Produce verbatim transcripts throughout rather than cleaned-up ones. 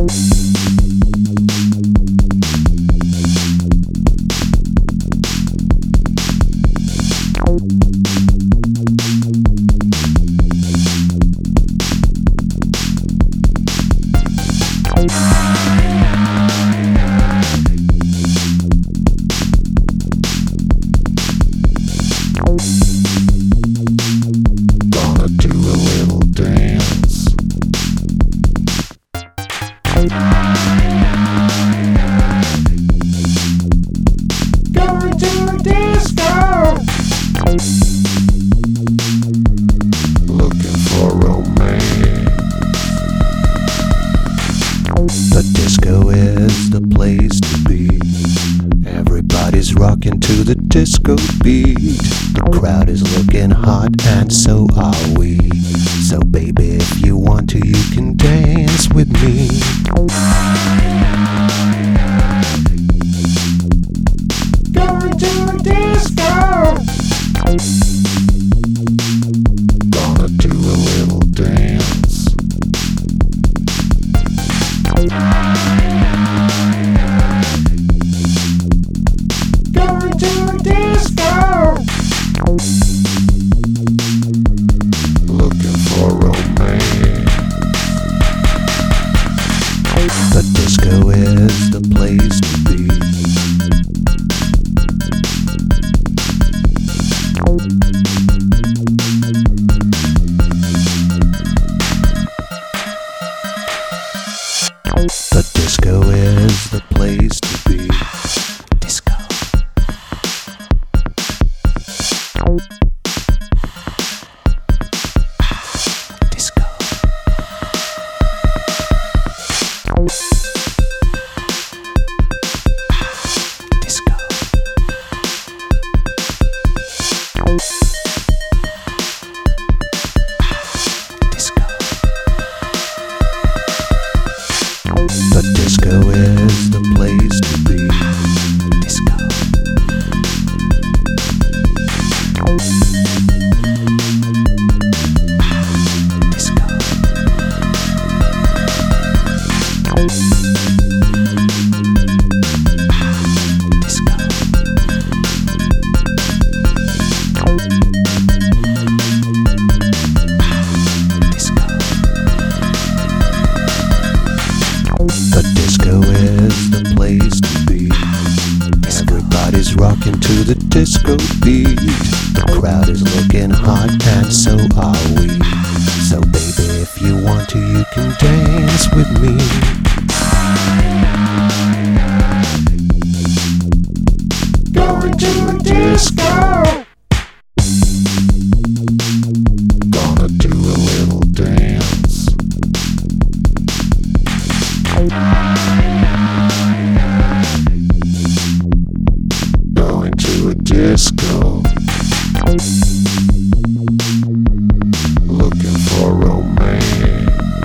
Gonna do a little dance. Going to a disco. Looking for romance. The disco is the place to be. Everybody's rocking to the disco beat. The crowd is looking hot and so are we. So baby, if you want to, you can dance with me. Going to a disco. Gonna do a little dance. Going to a disco. Looking for romance. The disco is the place to be. The disco is the place to be. Disco. Disco. Disco. Disco. The disco is the place to be. Disco. Disco. Disco. Disco. The disco is the place to be. Everybody's rocking to the disco beat. The crowd is looking hot and so are we. So baby, if you want to, you can dance with me. Going to a disco. Gonna do a little dance. Going to a disco. Looking for romance.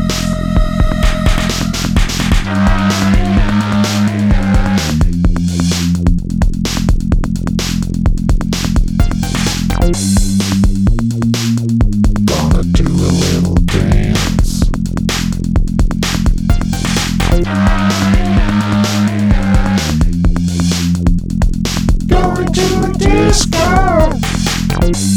Gonna do a little dance. Going to a disco.